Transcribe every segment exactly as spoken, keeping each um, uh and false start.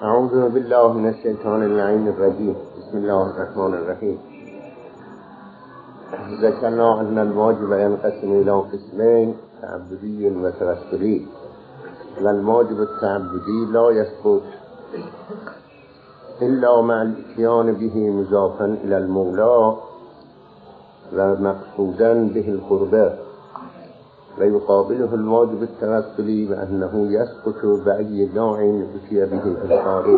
اعوذ بالله من الشیطان اللعین الرجیم. بسم الله الرحمن الرحیم. ذکرنا ان الواجب ينقسم الى قسمين، تعبدی و توسلی. و الواجب التعبدی لا يسقط الا مع الاتيان به مضافا الى المولى و مقصودا به القربه، و یقابله الواجب التوسلی و انه یسقط بأی داع اتي به في الخارج.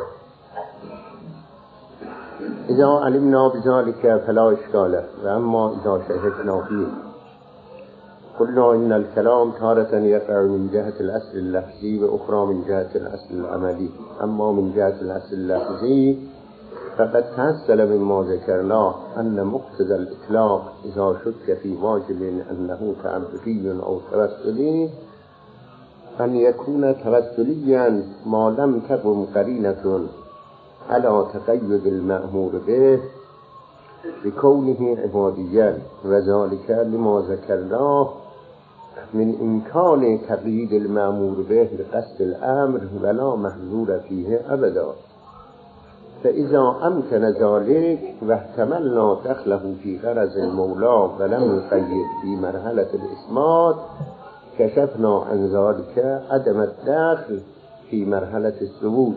اذا علمنا بذلك فلا اشكال، و اما اذا شهدنا فيه قلنا ان الكلام تارة يقع من جهة الاصل اللفظي و اخرى من جهة الاصل العملي. اما من جهة الاصل اللفظي فقد تحصل مما ذكرناه ان مقتضى الاطلاق اذا شك في واجب انه تعبدي او توسلي ان يكون توسليا ما لم تقم قرينة على تقيد المأمور به بكونه عباديا، وذلك لما ذكرناه من امكان تقييد المأمور به بقصد الامر ولا محظور فيه ابدا. فإذا أمكن ذلك واحتملنا دخله في غرض المولى ولم يقيد في مرحلة الإسمات كشفنا عن ذلك عدم الدخل في مرحلة الثبوت،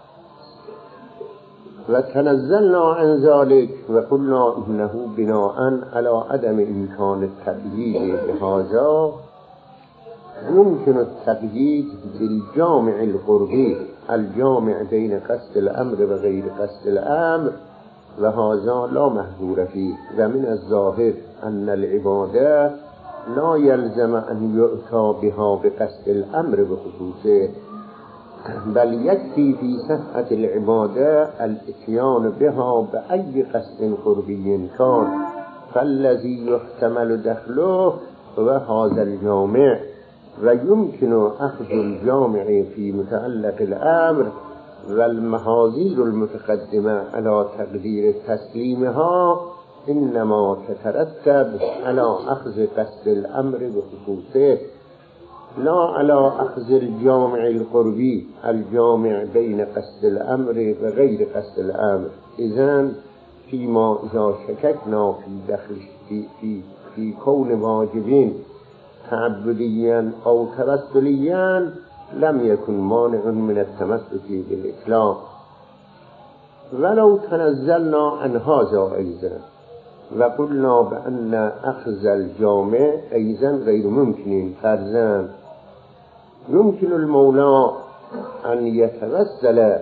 وتنزلنا عن ذلك وقلنا إنه بناء على عدم إمكان التقييد بهذا يمكن التقييد بالجامع القربي الجامع بين قصد الأمر وغير قصد الأمر، وهذا لا محظور فيه. ومن الظاهر أن العبادة لا يلزم أن يؤتى بها بقصد الأمر بخصوصه، بل يكفي في صحة العبادة الاتيان بها بأي قصد قربي كان، فالذي يحتمل دخله هو هذا الجامع، ويمكن أخذ الجامع في متعلق الأمر، والمحاذير المتقدمة على تقدير تسليمها إنما تترتب على أخذ قصد الأمر بخصوصه لا على أخذ الجامع القربي الجامع بين قصد الأمر وغير قصد الأمر. إذن فيما إذا شككنا في دخل في, في, في كون واجبين تعبديا أو توسليا لم يكن مانع من التمسك بالإطلاق، ولو تنزلنا عن هذا أيضا وقلنا بأن أخذ الجامع أيضا غير ممكن، فرضاً يمكن المولى أن يتوسل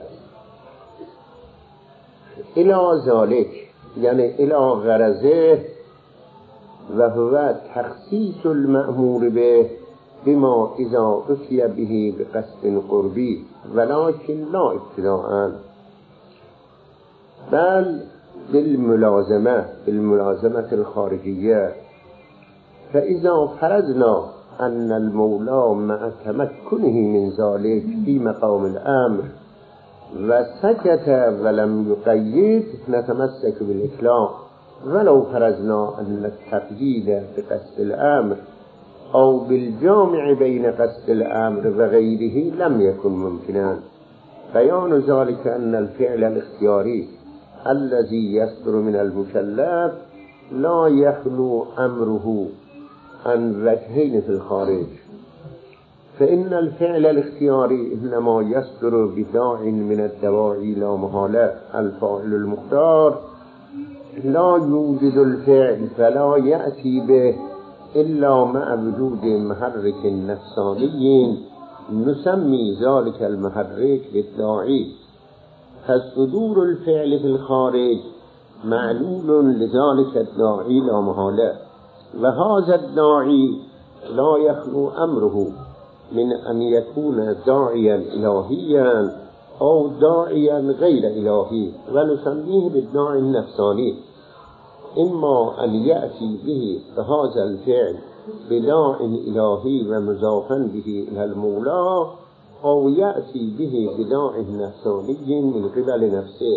إلى ذلك يعني إلى غرضه، وهو تخصيص المأمور به بما إذا أتي به بقصد قربي، ولكن لا ابتداء بل بالملازمة بالملازمة الخارجية. فإذا فرضنا أن المولى مع تمكنه من ذلك في مقام الأمر وسكت ولم يقيد نتمسك بالإطلاق، ولو فرضنا أن التقييد بقصد الأمر أو بالجامع بين قصد الأمر وغيره لم يكن ممكنا. بيان ذلك أن الفعل الاختياري الذي يصدر من المكلف لا يخلو أمره عن وجهين في الخارج، فإن الفعل الاختياري إنما يصدر بداع من الدواعي لا محالة. الفاعل المختار لا يوجد الفعل فلا يأتي به إلا مع وجود محرك نفساني نسمي ذلك المحرك بالداعي، فصدور الفعل في الخارج معلول لذلك الداعي لا محالة، وهذا الداعي لا يخلو أمره من أن يكون داعيا إلهيا أو داعيا غير إلهي، ونسميه بالداعي النفساني، إما أن يأتي به بهذا الفعل بداع إلهي ومضافا به إلى المولى، أو يأتي به بداع نفساني من قبل نفسه،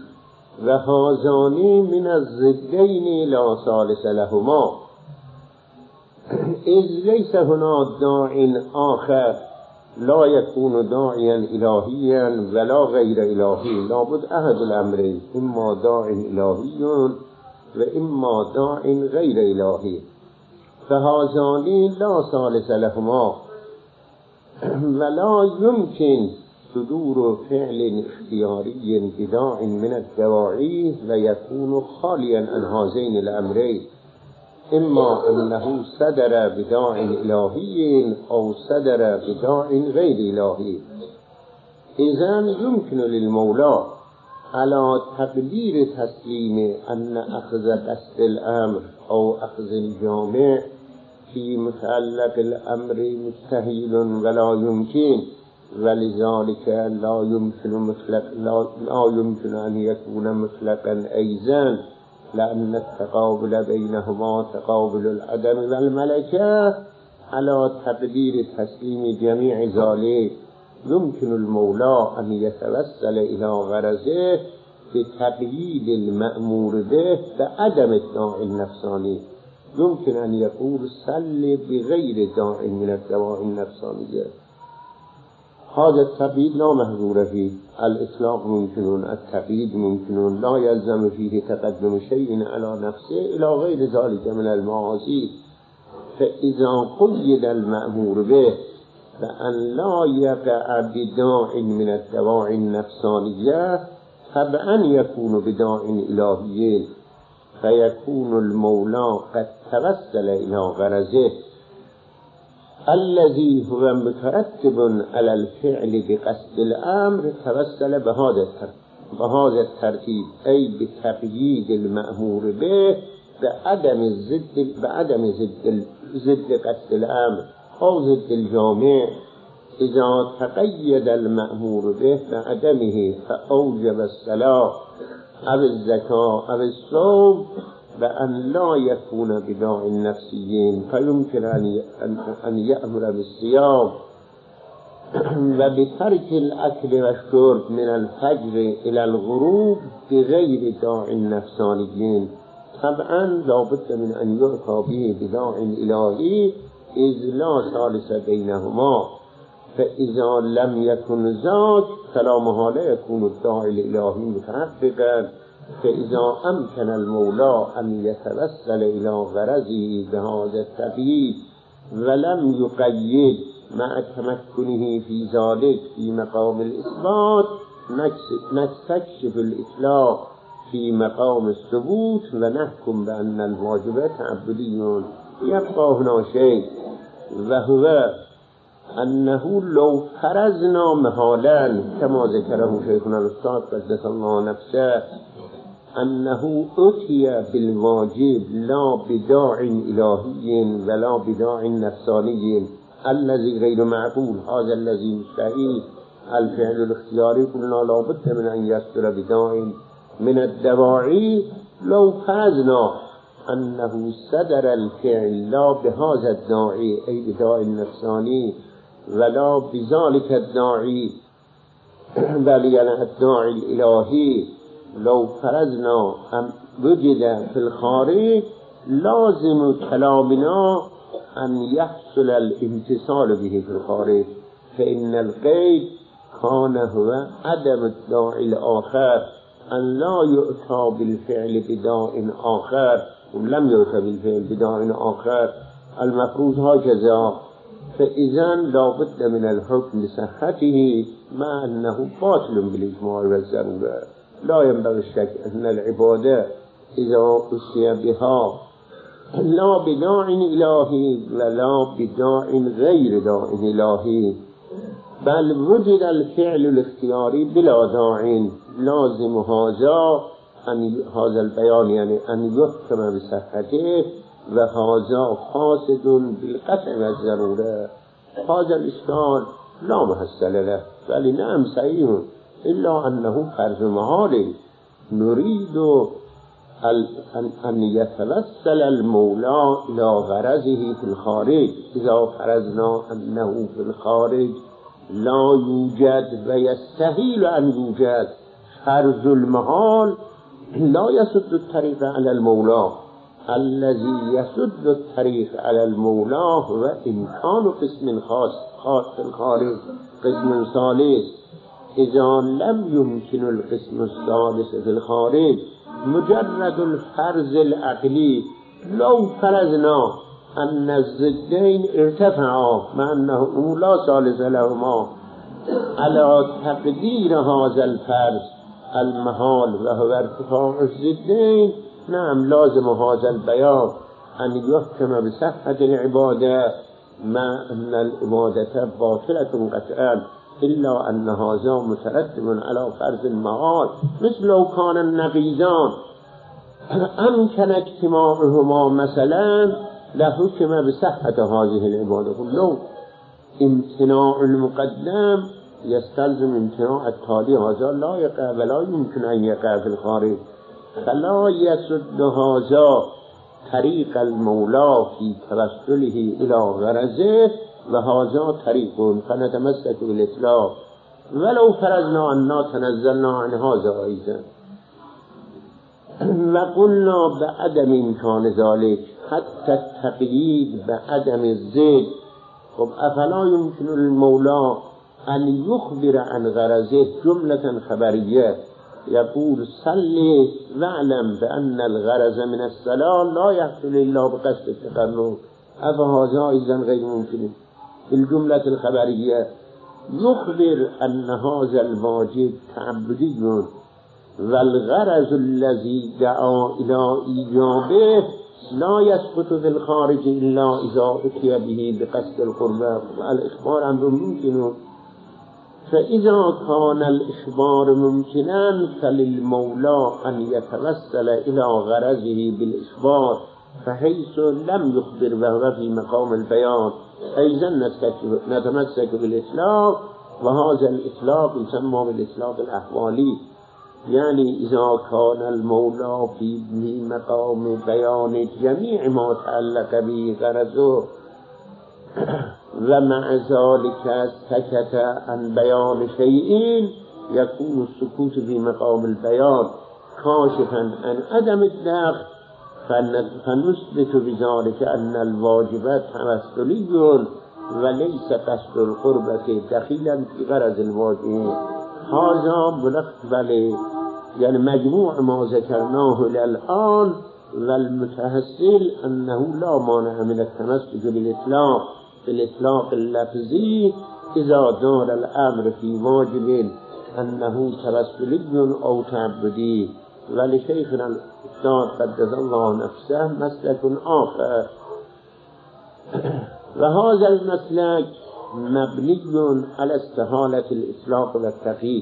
وهذان من الضدين لا ثالث لهما، إذ ليس هنا داع آخر لا يكون داعيا إلهيا ولا غير إلهي، لابد أحد الأمرين، إما داع إلهي وإما داع غير إلهي، فهذان لا ثالث لهما، ولا يمكن صدور فعل اختياري بداع من الدواعي ويكون خاليا عن هذين الأمرين، إما أنه صدر بداع إلهي أو صدر بداع غير إلهي. إذن يمكن للمولى على تقدير تسليم أن أخذ قصد الأمر أو أخذ الجامع في متعلق الأمر مستحيل ولا يمكن، ولذلك لا يمكن مطلق لا, لا يمكن أن يكون مطلقا أيضا، لأن التقابل بينهما تقابل العدم والملكة. على تقدير تسليم جميع ذلك يمكن المولى أن يتوسل إلى غرضه بتقييد المأمور به بعدم الداعي النفساني. يمكن أن يقول سل بغير داع من الدواعي النفسانية، هذا التقييد لا محظور فيه، الإطلاق ممكن، التقييد ممكن، لا يلزم فيه تقدم شيء على نفسه إلى غير ذلك من المعاصي. فإذا قيد المأمور به فأن لا يقع بداع من الدواعي النفسانية طبعا يكون بداع إلهي، فيكون المولى قد توسل إلى غرضه الذي هو مترتب على الفعل بقصد الأمر، توسل بهذا بهذا الترتيب، أي بتقييد المأمور به بعدم الزد بعدم زد زد قصد الأمر أو زد الجامع. إذا تقيد المأمور به بعدمه فأوجب الصلاة أو الزكاة أو الصوم بأن لا يكون بداع النفسيين، فيمكن أن يأمر بالصيام وبترك الأكل والشرب من الفجر إلى الغروب بغير داع النفسانيين. طبعا لا بد من أن يؤتى به بداع إلهي إذ لا ثالث بينهما، فإذا لم يكن ذاك فلا محالة يكون الداعي الإلهي متحققا. فإذا أمكن المولى أن يتوسل إلى غرضه بهذا التقييد ولم يقيد مع تمكنه في ذلك في مقام الإثبات، نستكشف الإطلاق في مقام الثبوت ونحكم بأن الواجبات تعبدي. يبقى هنا شيء، وهو أنه لو فرضنا محالا كما ذكره شيخنا الأستاذ قدس الله نفسه أنه أتي بالواجب لا بداع إلهي ولا بداع نفساني الذي غير معقول، هذا الذي مستحيل الفعل الاختياري، قلنا لا بد من أن يصدر بداع من الدواعي. لو فرضنا أنه صدر الفعل لا بهذا الداعي أي بداع النفساني ولا بذلك الداعي بل يعني الداعي الإلهي، لو فرضنا أن وجد في الخارج لازم كلامنا أن يحصل الامتصال به في الخارج، فإن القيد كان هو عدم الداعي الآخر، أن لا يؤتى بالفعل بداع آخر، ولم يؤتى بالفعل بداع آخر، المفروض هكذا. فإذا لا بد من الحكم لصحته مع أنه باطل بالإجماع والضرورة. لا ينبغي الشك أن العبادة إذا أتي بها لا بداع إلهي ولا بداع غير داع إلهي بل وجد الفعل الاختياري بلا داع، لازم هذا أن هذا البيان يعني أن يحكم بصحته، وهذا فاسد بالقطع والضرورة. هذا الإشكال لا محصل له، بل نعم صحيح، إلا أنه فرض محال. نريد أن يتوسل المولى إلى غرضه في الخارج. إذا فرضنا أنه في الخارج لا يوجد ويستحيل أن يوجد فرض المحال، لا يسد الطريق على المولى. الذي يسد الطريق على المولاه و امکان قسم خاص خاص الخارج قسم ثالث اذا لم يمكن القسم الثالث في الخارج مجرد الفرض العقلی لو فرضنا ان الضدين ارتفعا مع انه لا ثالث لهما على تقدير هذا الفرض المحال وهو ارتفاع الضدين نعم لازم هذا البيان أن يحكم بصحة العبادة مع أن العبادة باطلة قطعا إلا أن هذا مترتب على فرض المحال مثل لو كان النقيضان أمكن اجتماعهما مثلا لحكم بصحة هذه العبادة. لو امتناع المقدم يستلزم امتناع التالي هذا لا يقع ولا يمكن أن يقع في الخارج فلا يسد هذا طريق المولى في توسله إلى غرضه وهذا طريق فنتمسك بالإطلاق ولو فرضنا أننا تنزلنا عن هذا أيضا وقلنا بعدم إمكان ذلك حتى التقييد بعدم الزد. خب أفلا يمكن المولى أن يخبر عن غرضه جملة خبرية يقول صلي واعلم بأن الغرض من الصلاة لا يحصل إلا بقصد التقرب فهذا أيضا غير ممكن. الجملة الخبرية يخبر أن هذا الواجب تعبدي والغرض الذي دعا إلى إيجابه لا يسقط في الخارج إلا إذا أتي به بقصد القربة والإخبار أمر ممكن. فإذا كان الإخبار ممكنا فللمولى أن يتوسل إلى غرضه بالإخبار فحيث لم يخبر وهو في مقام البيان أيضا نتمسك بالإطلاق وهذا الإطلاق يسمى بالإطلاق الأحوالي. يعني إذا كان المولى في مقام بيان جميع ما تعلق به غرضه ومع ذلك سكت عن بيان شيء يكون السكوت في مقام البيان كاشفا عن عدم الدخل فنثبت بذلك أن الواجبات توسلي وليس قصد القربة دخيلا في غرض الواجب. هذا ملخبل يعني مجموع ما ذكرناه الآن والمتحصل أنه لا مانع من التمسك بالإطلاق بالإطلاق اللفظي إذا دار الأمر في واجب أنه توسلي أو تعبدي. ولشيخنا الأستاذ قدس الله نفسه مسلك آخر وهذا المسلك مبني على استحالة الإطلاق والتقييد.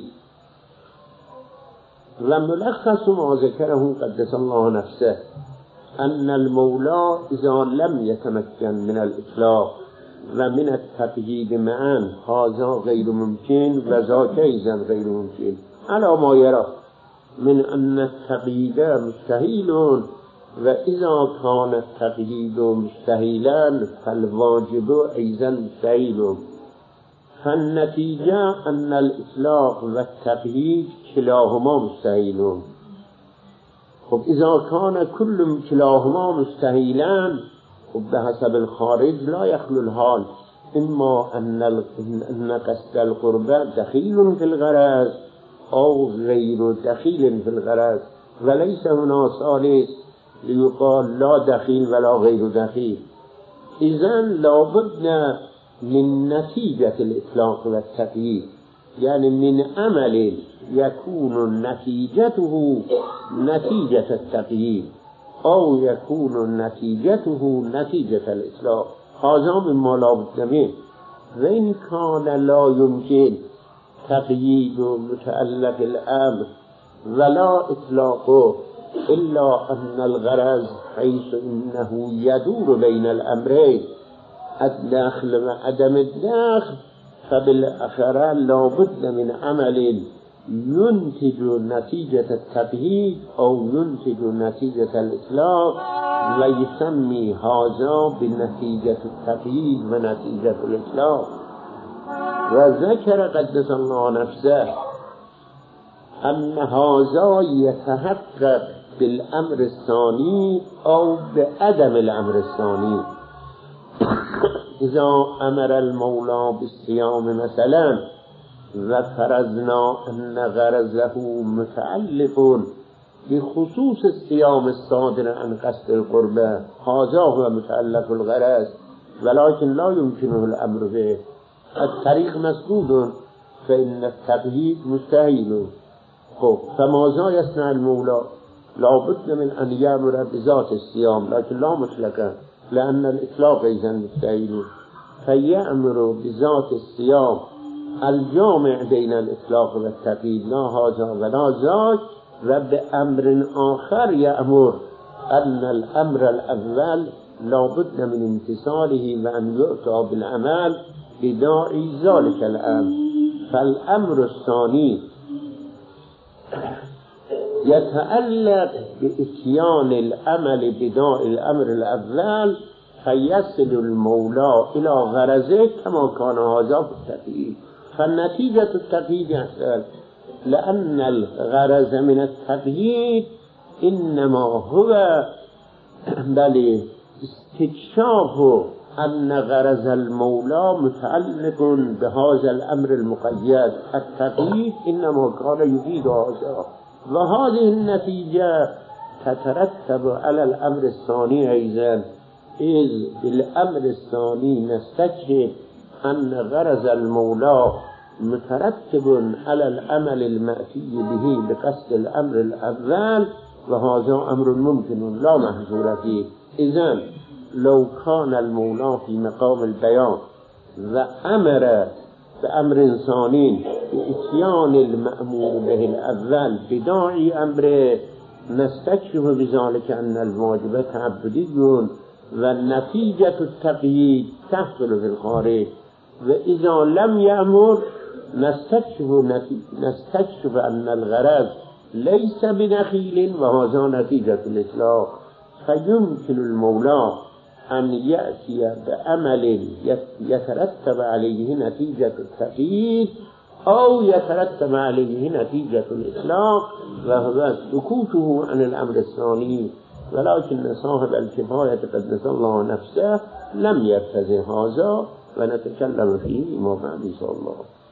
وملخص ما ذكره قدس الله نفسه أن المولى إذا لم يتمكن من الإطلاق ومن التقييد معا هذا غير ممكن وذاك أيضا غير ممكن على ما يرى من أن التقييد مستحيل وإذا كان التقييد مستحيلا فالواجب أيضا مستحيل. فالنتيجة أن الإطلاق والتقييد كلاهما مستحيل. خب إذا كان كل كلاهما مستحيلا بحسب الخارج لا يخلو الحال إما أن قصد القربة دخيل في الغرض أو غير دخيل في الغرض وليس هنا ثالث ليقال لا دخيل ولا غير دخيل. إذن لابد من نتيجة الإطلاق والتقييد يعني من عمل يكون نتيجته نتيجة التقييد أو يكون نتيجته نتيجة الإطلاق. هذا مما لا بد منه. وإن كان لا يمكن تقييد متعلق الأمر ولا إطلاقه إلا أن الغرض حيث إنه يدور بين الأمرين الداخل وعدم الداخل فبالآخرة لا بد من عمل ينتج نتيجة التقييد أو ينتج نتيجة الإطلاق ويسمي هذا بنتيجة التقييد ونتيجة الإطلاق. وذكر قدس الله نفسه أن هذا يتحقق بالامر الثانی او بعدم الامر الثانی. اذا امر المولا بالصيام مثلا و فرضنا ان غرضه متعلق بخصوص الصيام الصادر عن قصد القربة، هذا هو متعلق الغرض ولكن لا يمكنه الامر به. الطريق مسدود فإن التقييد مستحيل. خب فماذا يصنع المولى؟ لابد من أن يأمر بذات الصيام لكن لا مطلقا، لأن الإطلاق إذا مستحيل، فيأمر بذات الصيام الجامع بين الإطلاق والتقييد، لا هذا ولا ذاك. و بأمر آخر يأمر أن الأمر الأول لابد من امتثاله وأن يؤتى بالعمل بداعي ذلك الأمر. فالأمر الثاني يتعلق بإتيان العمل بداعي الأمر الأول فيصل المولى إلى غرضه كما كان هذا في التقييد. فالنتيجة التقييد يحصل، لأن الغرض من التقييد إنما هو بل استكشاف أن غرض المولى متعلق بهذا الأمر المقيد. التقييد إنما كان يفيد هذا، وهذه النتيجة تترتب على الأمر الثاني أيضا، إذ بالأمر الثاني نستكشف أن غرض المولى مترتب على العمل المأتي به بقصد الأمر الأول، وهذا أمر ممكن لا محظور فيه. إذن لو كان المولى في مقام البيان وأمر بأمر ثاني بإتيان المأمور به الأول بداعي أمره، نستكشف بذلك أن الواجب تعبدي والنتيجة التقييد تحصل في الخارج. وإذا لم يأمر نستكشف, نستكشف أن الغرض ليس بنخيل، وهذا نتيجة الإطلاق. فيمكن المولى أن يأتي بأمل يترتب عليه نتيجة التقييد أو يترتب عليه نتيجة الإطلاق، وهو سكوته عن الأمر الثاني. ولكن صاحب الكفاية قدس الله نفسه لم يرتضي هذا، ونتكلم فيه ما بعد إن شاء الله.